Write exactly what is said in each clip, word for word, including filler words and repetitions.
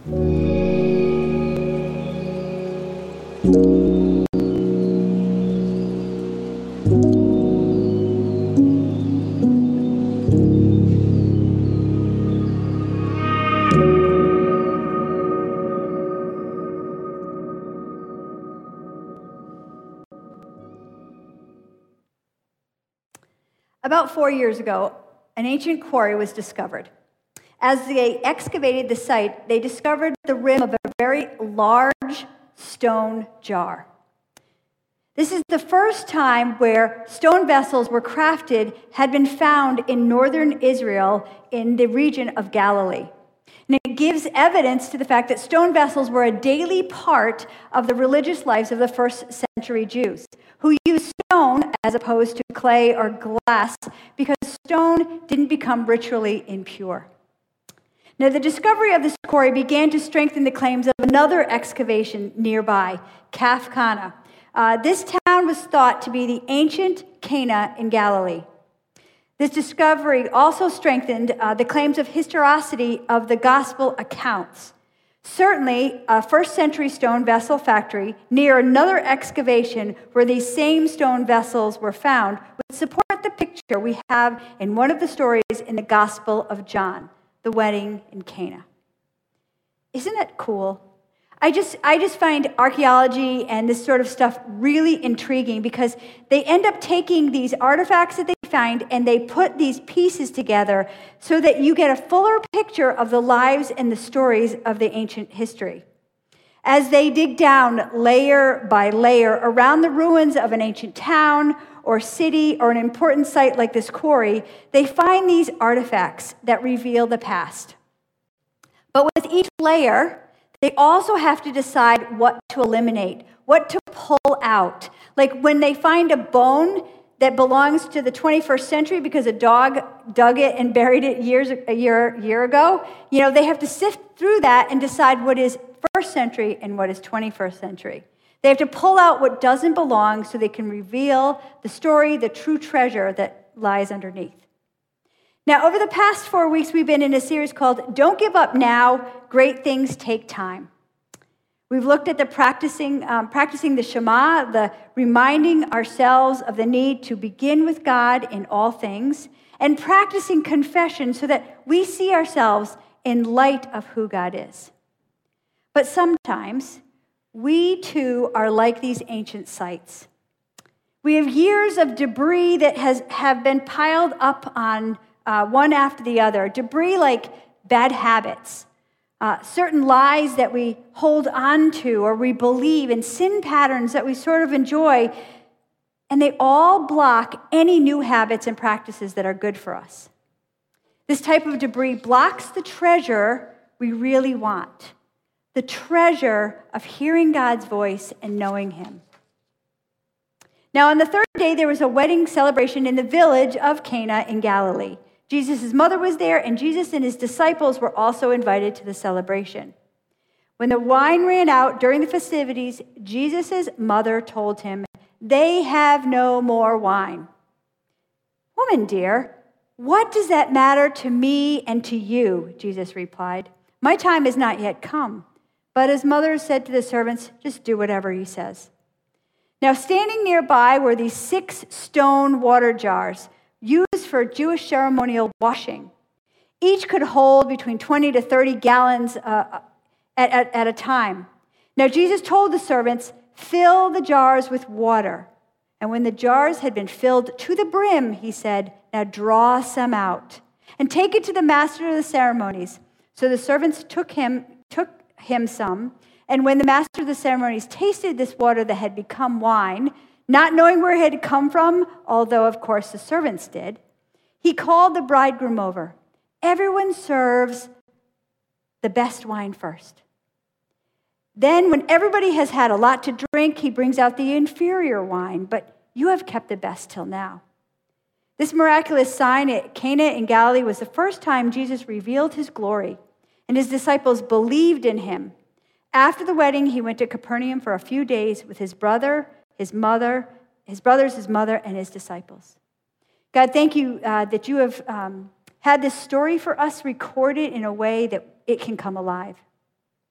About four years ago, an ancient quarry was discovered. As they excavated the site, they discovered the rim of a very large stone jar. This is the first time where stone vessels were crafted had been found in northern Israel in the region of Galilee. And it gives evidence to the fact that stone vessels were a daily part of the religious lives of the first century Jews, who used stone as opposed to clay or glass because stone didn't become ritually impure. Now, the discovery of this quarry began to strengthen the claims of another excavation nearby, Kaf Kana. Uh, this town was thought to be the ancient Cana in Galilee. This discovery also strengthened uh, the claims of historicity of the gospel accounts. Certainly, a first century stone vessel factory near another excavation where these same stone vessels were found would support the picture we have in one of the stories in the Gospel of John, the wedding in Cana. Isn't that cool? I just, I just find archaeology and this sort of stuff really intriguing because they end up taking these artifacts that they find and they put these pieces together so that you get a fuller picture of the lives and the stories of the ancient history. As they dig down layer by layer around the ruins of an ancient town or city or an important site like this quarry, they find these artifacts that reveal the past. But with each layer, they also have to decide what to eliminate, what to pull out. Like when they find a bone that belongs to the twenty-first century because a dog dug it and buried it years a year year ago, you know, they have to sift through that and decide what is first century and what is twenty-first century. They have to pull out what doesn't belong so they can reveal the story, the true treasure that lies underneath. Now, over the past four weeks, we've been in a series called Don't Give Up Now, Great Things Take Time. We've looked at the practicing, um, practicing the Shema, the reminding ourselves of the need to begin with God in all things, and practicing confession so that we see ourselves in light of who God is. But sometimes, we too are like these ancient sites. We have years of debris that has have been piled up on Uh, one after the other. Debris like bad habits, uh, certain lies that we hold on to or we believe, and sin patterns that we sort of enjoy, and they all block any new habits and practices that are good for us. This type of debris blocks the treasure we really want, the treasure of hearing God's voice and knowing Him. Now, on the third day, there was a wedding celebration in the village of Cana in Galilee. Jesus' mother was there, and Jesus and his disciples were also invited to the celebration. When the wine ran out during the festivities, Jesus' mother told him, "They have no more wine." "Woman, dear, what does that matter to me and to you?" Jesus replied. "My time has not yet come." But his mother said to the servants, "Just do whatever he says." Now, standing nearby were these six stone water jars used for Jewish ceremonial washing. Each could hold between twenty to thirty gallons uh, at, at, at a time. Now, Jesus told the servants, "Fill the jars with water." And when the jars had been filled to the brim, he said, "Now draw some out and take it to the master of the ceremonies." So the servants took him, took him some. And when the master of the ceremonies tasted this water that had become wine, not knowing where it had come from, although of course the servants did, he called the bridegroom over. Everyone serves the best wine first. Then when everybody has had a lot to drink, he brings out the inferior wine, but you have kept the best till now. This miraculous sign at Cana in Galilee was the first time Jesus revealed his glory, and his disciples believed in him. After the wedding, he went to Capernaum for a few days with his brother, his mother, his brothers, his mother, and his disciples. God, thank you uh, that you have um, had this story for us recorded in a way that it can come alive.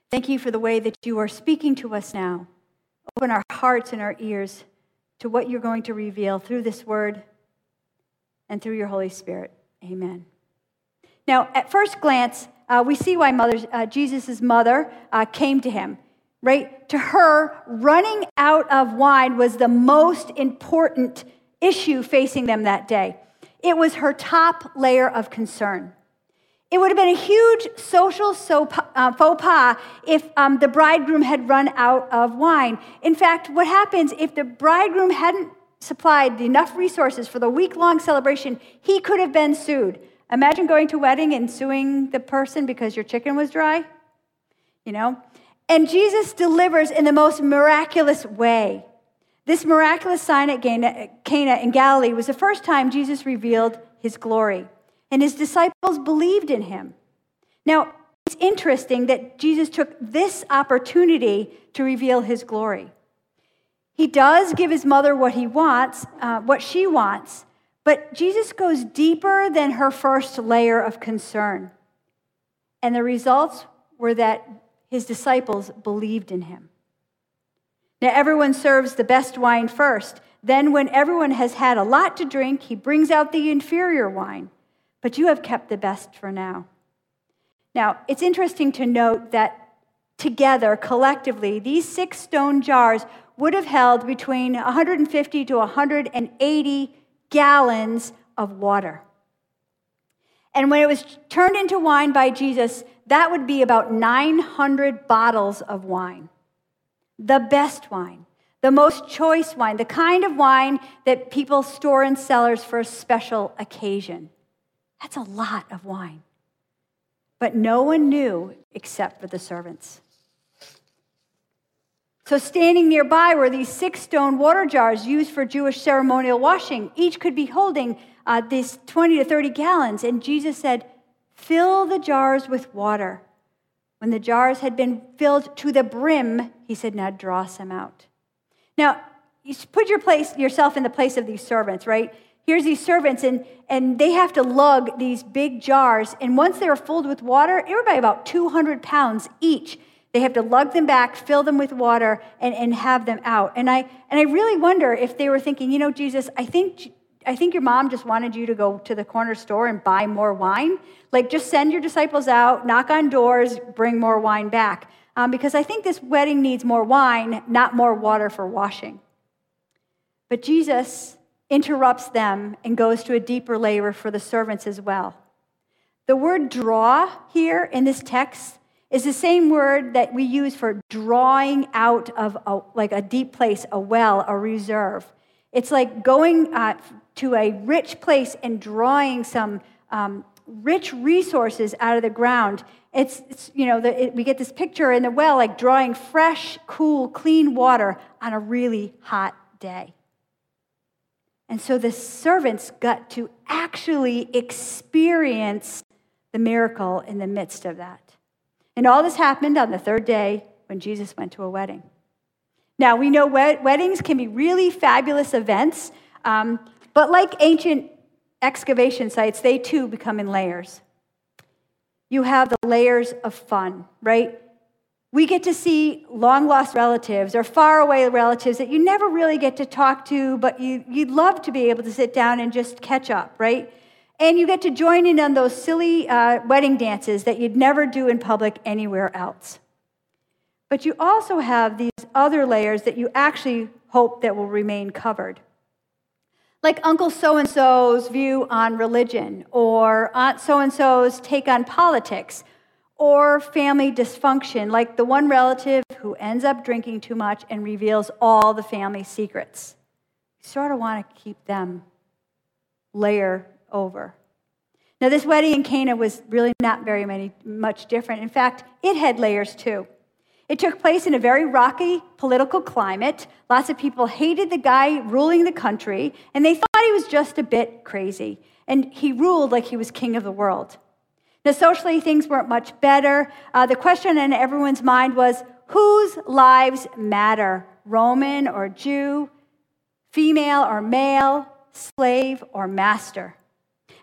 Thank you for the way that you are speaking to us now. Open our hearts and our ears to what you're going to reveal through this word and through your Holy Spirit. Amen. Now, at first glance, uh, we see why mother, uh, Jesus' mother uh, came to him, right? To her, running out of wine was the most important issue facing them that day. It was her top layer of concern. It would have been a huge social uh, faux pas if um, the bridegroom had run out of wine. In fact, what happens if the bridegroom hadn't supplied enough resources for the week-long celebration, he could have been sued. Imagine going to a wedding and suing the person because your chicken was dry, you know? And Jesus delivers in the most miraculous way. This miraculous sign at Cana in Galilee was the first time Jesus revealed his glory. And his disciples believed in him. Now, it's interesting that Jesus took this opportunity to reveal his glory. He does give his mother what he wants, uh, what she wants, but Jesus goes deeper than her first layer of concern. And the results were that his disciples believed in him. Now, everyone serves the best wine first. Then, when everyone has had a lot to drink, he brings out the inferior wine. But you have kept the best for now. Now, it's interesting to note that together, collectively, these six stone jars would have held between one hundred fifty to one hundred eighty gallons of water. And when it was turned into wine by Jesus, that would be about nine hundred bottles of wine. The best wine, the most choice wine, the kind of wine that people store in cellars for a special occasion. That's a lot of wine. But no one knew except for the servants. So standing nearby were these six stone water jars used for Jewish ceremonial washing. Each could be holding uh, these twenty to thirty gallons. And Jesus said, fill the jars with water. When the jars had been filled to the brim, he said, now draw some out. Now, you put your place, yourself in the place of these servants, right? Here's these servants, and, and they have to lug these big jars. And once they're filled with water, they were by about two hundred pounds each. They have to lug them back, fill them with water, and, and have them out. And I and I really wonder if they were thinking, you know, Jesus, I think I think your mom just wanted you to go to the corner store and buy more wine. Like, just send your disciples out, knock on doors, bring more wine back. Um, because I think this wedding needs more wine, not more water for washing. But Jesus interrupts them and goes to a deeper layer for the servants as well. The word draw here in this text is the same word that we use for drawing out of a, like a deep place, a well, a reserve. It's like going uh, to a rich place and drawing some um, rich resources out of the ground. It's, it's you know, the, it, we get this picture in the well, like drawing fresh, cool, clean water on a really hot day. And so the servants got to actually experience the miracle in the midst of that. And all this happened on the third day when Jesus went to a wedding. Now, we know wed- weddings can be really fabulous events, um, but like ancient excavation sites, they too become in layers. You have the layers of fun, right? We get to see long-lost relatives or faraway relatives that you never really get to talk to, but you, you'd love to be able to sit down and just catch up, right? And you get to join in on those silly uh, wedding dances that you'd never do in public anywhere else. But you also have these other layers that you actually hope that will remain covered. Like Uncle so-and-so's view on religion, or Aunt so-and-so's take on politics, or family dysfunction, like the one relative who ends up drinking too much and reveals all the family secrets. You sort of want to keep them layer over. Now, this wedding in Cana was really not very many, much different. In fact, it had layers too. It took place in a very rocky political climate. Lots of people hated the guy ruling the country, and they thought he was just a bit crazy. And he ruled like he was king of the world. Now, socially, things weren't much better. Uh, the question in everyone's mind was, whose lives matter? Roman or Jew, female or male, slave or master?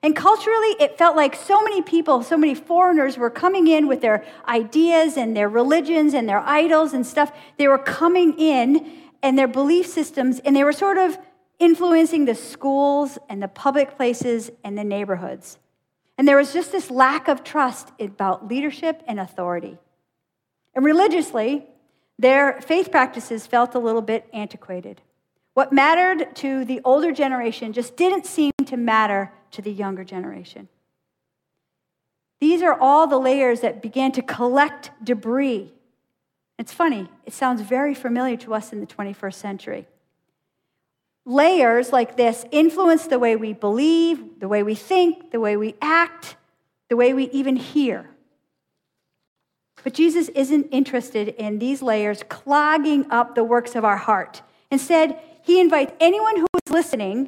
And culturally, it felt like so many people, so many foreigners were coming in with their ideas and their religions and their idols and stuff. They were coming in and their belief systems, and they were sort of influencing the schools and the public places and the neighborhoods. And there was just this lack of trust about leadership and authority. And religiously, their faith practices felt a little bit antiquated. What mattered to the older generation just didn't seem to matter to the younger generation. These are all the layers that began to collect debris. It's funny, it sounds very familiar to us in the twenty-first century. Layers like this influence the way we believe, the way we think, the way we act, the way we even hear. But Jesus isn't interested in these layers clogging up the works of our heart. Instead, he invites anyone who is listening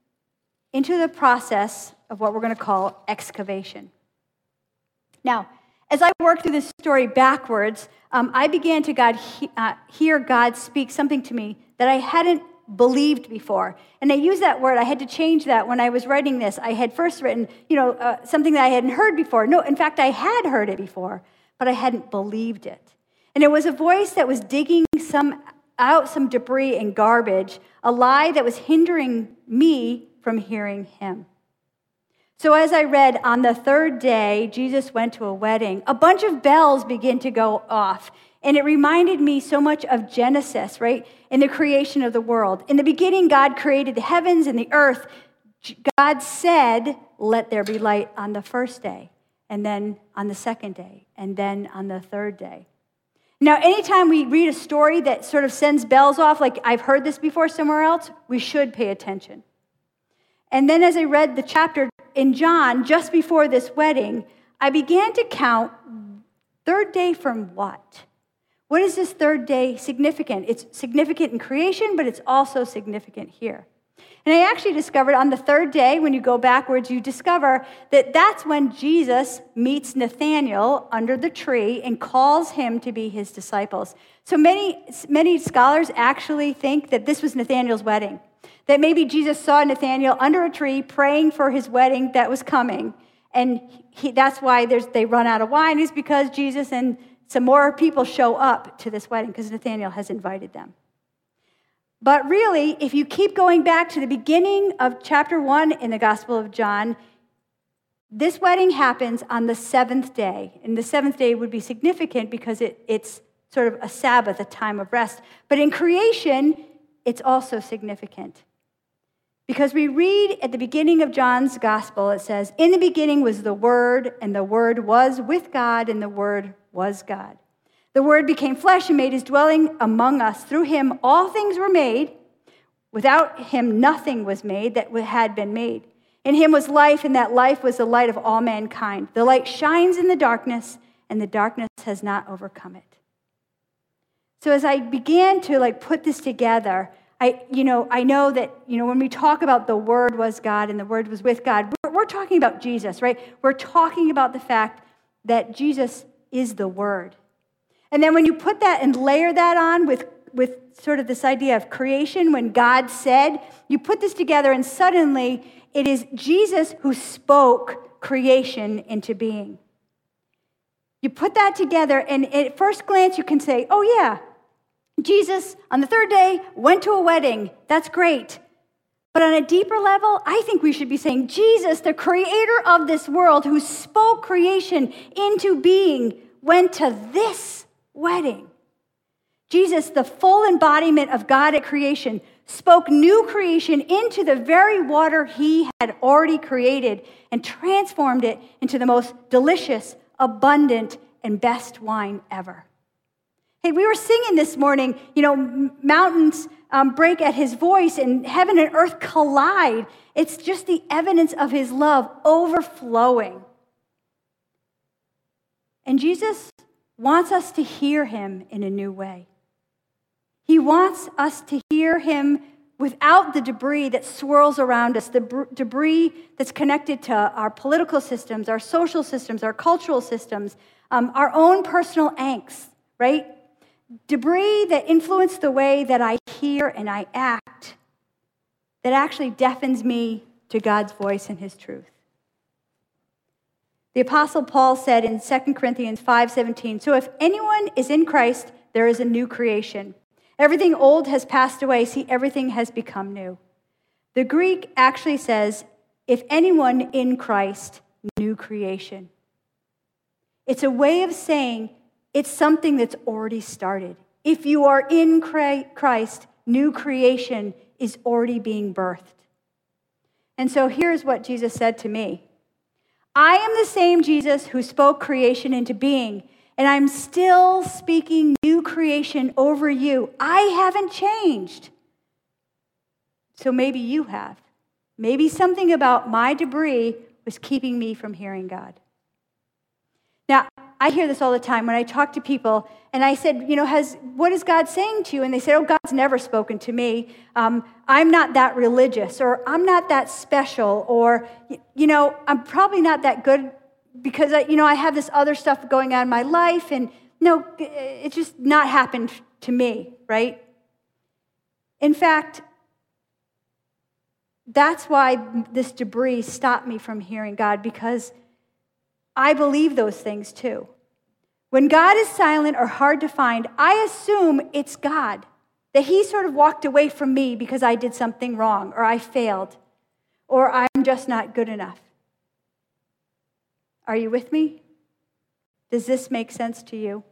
into the process of what we're going to call excavation. Now, as I worked through this story backwards, um, I began to God, he, uh, hear God speak something to me that I hadn't believed before. And I use that word. I had to change that when I was writing this. I had first written, you know, uh, something that I hadn't heard before. No, in fact, I had heard it before, but I hadn't believed it. And it was a voice that was digging some out some debris and garbage, a lie that was hindering me from hearing him. So as I read, on the third day, Jesus went to a wedding. A bunch of bells began to go off, and it reminded me so much of Genesis, right? In the creation of the world. In the beginning, God created the heavens and the earth. God said, "Let there be light," on the first day, and then on the second day, and then on the third day. Now, anytime we read a story that sort of sends bells off, like I've heard this before somewhere else, we should pay attention. And then as I read the chapter in John, just before this wedding, I began to count third day from what? What is this third day significant? It's significant in creation, but it's also significant here. And I actually discovered on the third day, when you go backwards, you discover that that's when Jesus meets Nathanael under the tree and calls him to be his disciples. So many, many scholars actually think that this was Nathanael's wedding, that maybe Jesus saw Nathanael under a tree praying for his wedding that was coming, and he, that's why there's, they run out of wine, is because Jesus and some more people show up to this wedding because Nathanael has invited them. But really, if you keep going back to the beginning of chapter one in the Gospel of John, this wedding happens on the seventh day. And the seventh day would be significant because it, it's sort of a Sabbath, a time of rest. But in creation, it's also significant. Because we read at the beginning of John's Gospel, it says, "In the beginning was the Word, and the Word was with God, and the Word was God. The Word became flesh and made his dwelling among us. Through him all things were made. Without him nothing was made that had been made. In him was life, and that life was the light of all mankind. The light shines in the darkness, and the darkness has not overcome it." So as I began to like put this together, I, you know, I know that, you know, when we talk about the Word was God and the Word was with God, we're, we're talking about Jesus, right? We're talking about the fact that Jesus is the Word. And then when you put that and layer that on with, with sort of this idea of creation, when God said, you put this together and suddenly it is Jesus who spoke creation into being. You put that together and at first glance you can say, oh yeah, Jesus on the third day went to a wedding. That's great. But on a deeper level, I think we should be saying Jesus, the creator of this world who spoke creation into being, went to this wedding. Jesus, the full embodiment of God at creation, spoke new creation into the very water he had already created and transformed it into the most delicious, abundant, and best wine ever. Hey, we were singing this morning, you know, mountains um, break at his voice and heaven and earth collide. It's just the evidence of his love overflowing. And Jesus wants us to hear him in a new way. He wants us to hear him without the debris that swirls around us, the br- debris that's connected to our political systems, our social systems, our cultural systems, um, our own personal angst, right? Debris that influence the way that I hear and I act, that actually deafens me to God's voice and his truth. The Apostle Paul said in Second Corinthians five seventeen, "So if anyone is in Christ, there is a new creation. Everything old has passed away. See, everything has become new." The Greek actually says, "If anyone in Christ, new creation." It's a way of saying it's something that's already started. If you are in Christ, new creation is already being birthed. And so here's what Jesus said to me. I am the same Jesus who spoke creation into being, and I'm still speaking new creation over you. I haven't changed. So maybe you have. Maybe something about my debris was keeping me from hearing God. Now, I hear this all the time when I talk to people, and I said, you know, has what is God saying to you? And they said, oh, God's never spoken to me. Um, I'm not that religious, or I'm not that special, or, you know, I'm probably not that good because, I, you know, I have this other stuff going on in my life, and no, it's just not happened to me, right? In fact, that's why this debris stopped me from hearing God, because I believe those things too. When God is silent or hard to find, I assume it's God, that he sort of walked away from me because I did something wrong, or I failed, or I'm just not good enough. Are you with me? Does this make sense to you?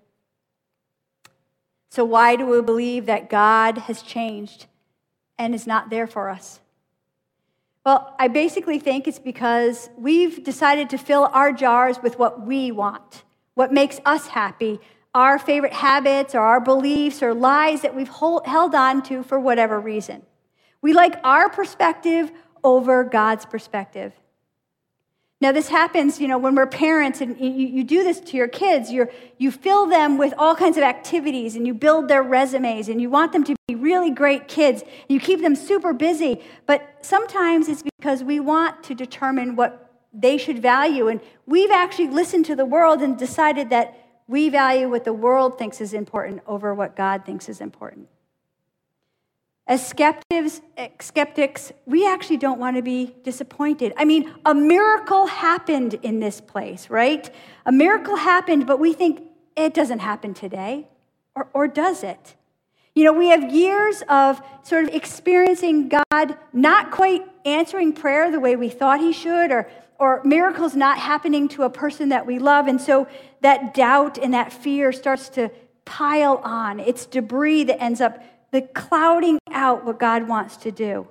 So why do we believe that God has changed and is not there for us? Well, I basically think it's because we've decided to fill our jars with what we want, what makes us happy, our favorite habits or our beliefs or lies that we've hold, held on to for whatever reason. We like our perspective over God's perspective. Now, this happens, you know, when we're parents, and you, you do this to your kids. You're, you fill them with all kinds of activities, and you build their resumes, and you want them to be really great kids, and you keep them super busy. But sometimes it's because we want to determine what they should value, and we've actually listened to the world and decided that we value what the world thinks is important over what God thinks is important. As skeptics, skeptics, we actually don't want to be disappointed. I mean, a miracle happened in this place, right? A miracle happened, but we think it doesn't happen today, or, or does it? You know, we have years of sort of experiencing God not quite answering prayer the way we thought he should, or, or miracles not happening to a person that we love, and so that doubt and that fear starts to pile on. It's debris that ends up the clouding out what God wants to do.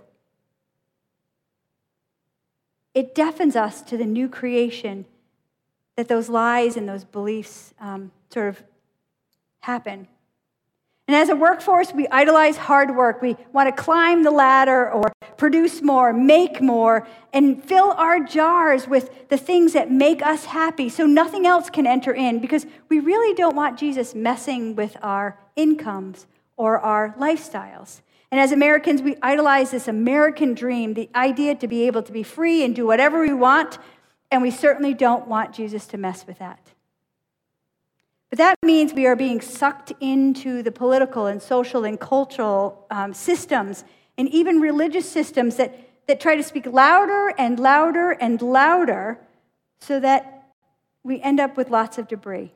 It deafens us to the new creation that those lies and those beliefs um, sort of happen. And as a workforce, we idolize hard work. We want to climb the ladder or produce more, make more, and fill our jars with the things that make us happy so nothing else can enter in, because we really don't want Jesus messing with our incomes or our lifestyles. And as Americans, we idolize this American dream, the idea to be able to be free and do whatever we want, and we certainly don't want Jesus to mess with that. But that means we are being sucked into the political and social and cultural um, systems, and even religious systems that, that try to speak louder and louder and louder so that we end up with lots of debris.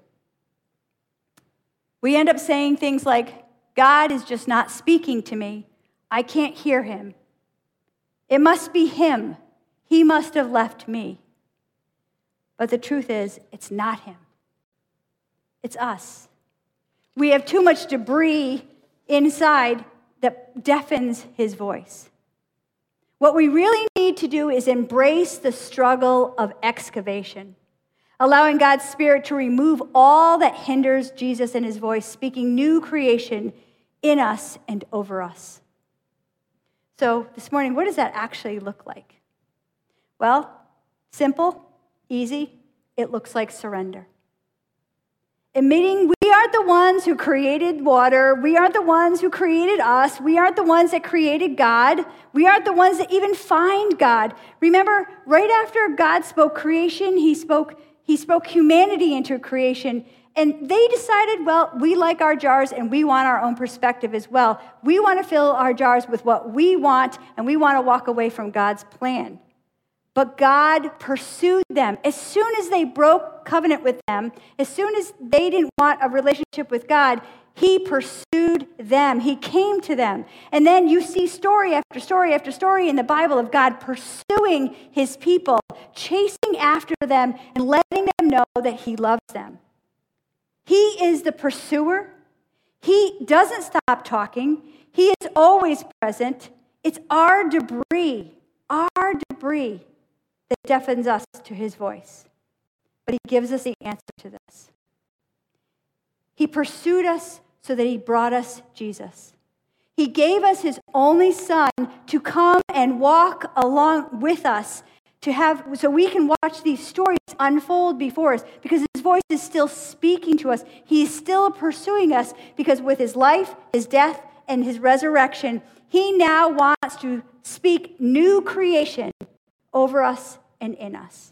We end up saying things like, God is just not speaking to me. I can't hear him. It must be him. He must have left me. But the truth is, it's not him. It's us. We have too much debris inside that deafens his voice. What we really need to do is embrace the struggle of excavation, allowing God's Spirit to remove all that hinders Jesus and his voice, speaking new creation in us and over us. So this morning, what does that actually look like? Well, simple, easy. It looks like surrender. Admitting we aren't the ones who created water. We aren't the ones who created us. We aren't the ones that created God. We aren't the ones that even find God. Remember, right after God spoke creation, he spoke, he spoke humanity into creation. And they decided, well, we like our jars and we want our own perspective as well. We want to fill our jars with what we want, and we want to walk away from God's plan. But God pursued them. As soon as they broke covenant with them, as soon as they didn't want a relationship with God, he pursued them. He came to them. And then you see story after story after story in the Bible of God pursuing his people, chasing after them, and letting them know that he loves them. He is the pursuer. He doesn't stop talking. He is always present. It's our debris, our debris that deafens us to his voice. But he gives us the answer to this. He pursued us so that he brought us Jesus. He gave us his only son to come and walk along with us, to have, so we can watch these stories unfold before us, because his voice is still speaking to us. He's still pursuing us, because with his life, his death, and his resurrection, he now wants to speak new creation over us and in us.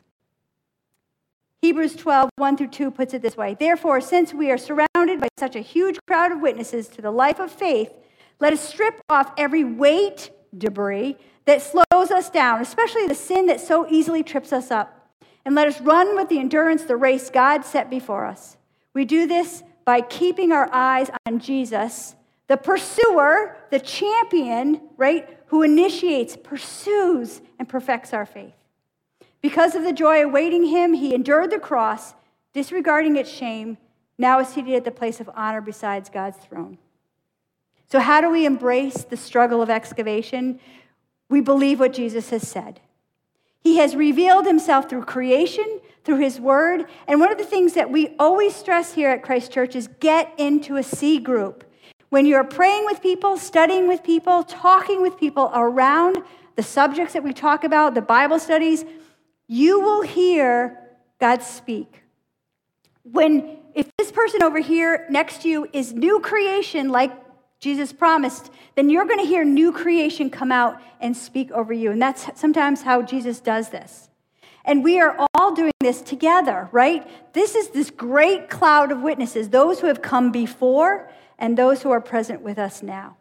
Hebrews twelve, one through two puts it this way. Therefore, since we are surrounded by such a huge crowd of witnesses to the life of faith, let us strip off every weight, debris, that slows us down, especially the sin that so easily trips us up. And let us run with the endurance the race God set before us. We do this by keeping our eyes on Jesus, the pursuer, the champion, right, who initiates, pursues, and perfects our faith. Because of the joy awaiting him, he endured the cross, disregarding its shame, now is seated at the place of honor beside God's throne. So how do we embrace the struggle of excavation? We believe what Jesus has said. He has revealed himself through creation, through his word. And one of the things that we always stress here at Christ Church is get into a C group. When you're praying with people, studying with people, talking with people around the subjects that we talk about, the Bible studies, you will hear God speak. When, if this person over here next to you is new creation, like Jesus promised, then you're going to hear new creation come out and speak over you. And that's sometimes how Jesus does this. And we are all doing this together, right? This is this great cloud of witnesses, those who have come before and those who are present with us now.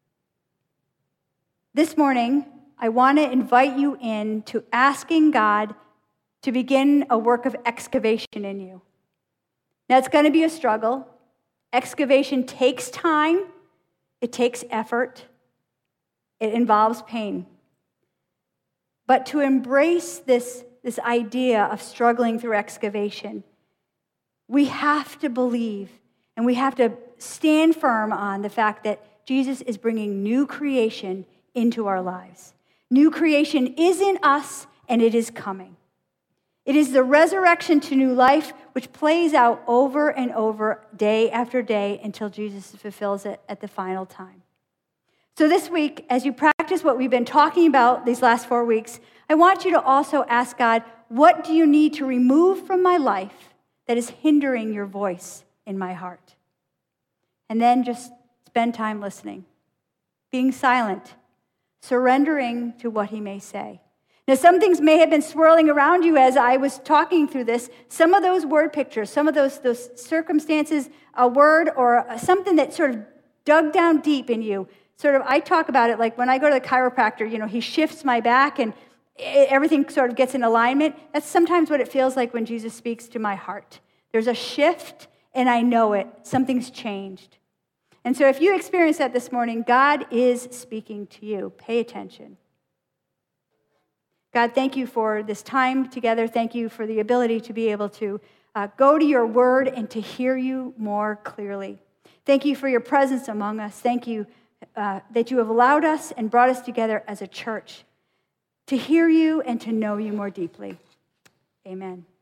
This morning, I want to invite you in to asking God to begin a work of excavation in you. Now, it's going to be a struggle. Excavation takes time. It takes effort. It involves pain. But to embrace this, this idea of struggling through excavation, we have to believe and we have to stand firm on the fact that Jesus is bringing new creation into our lives. New creation is in us, and it is coming. It is the resurrection to new life, which plays out over and over, day after day, until Jesus fulfills it at the final time. So this week, as you practice what we've been talking about these last four weeks, I want you to also ask God, what do you need to remove from my life that is hindering your voice in my heart? And then just spend time listening, being silent, surrendering to what he may say. Now, some things may have been swirling around you as I was talking through this. Some of those word pictures, some of those, those circumstances, a word or something that sort of dug down deep in you. Sort of, I talk about it like when I go to the chiropractor, you know, he shifts my back and it, everything sort of gets in alignment. That's sometimes what it feels like when Jesus speaks to my heart. There's a shift and I know it. Something's changed. And so if you experience that this morning, God is speaking to you. Pay attention. God, thank you for this time together. Thank you for the ability to be able to uh, go to your word and to hear you more clearly. Thank you for your presence among us. Thank you uh, that you have allowed us and brought us together as a church to hear you and to know you more deeply. Amen.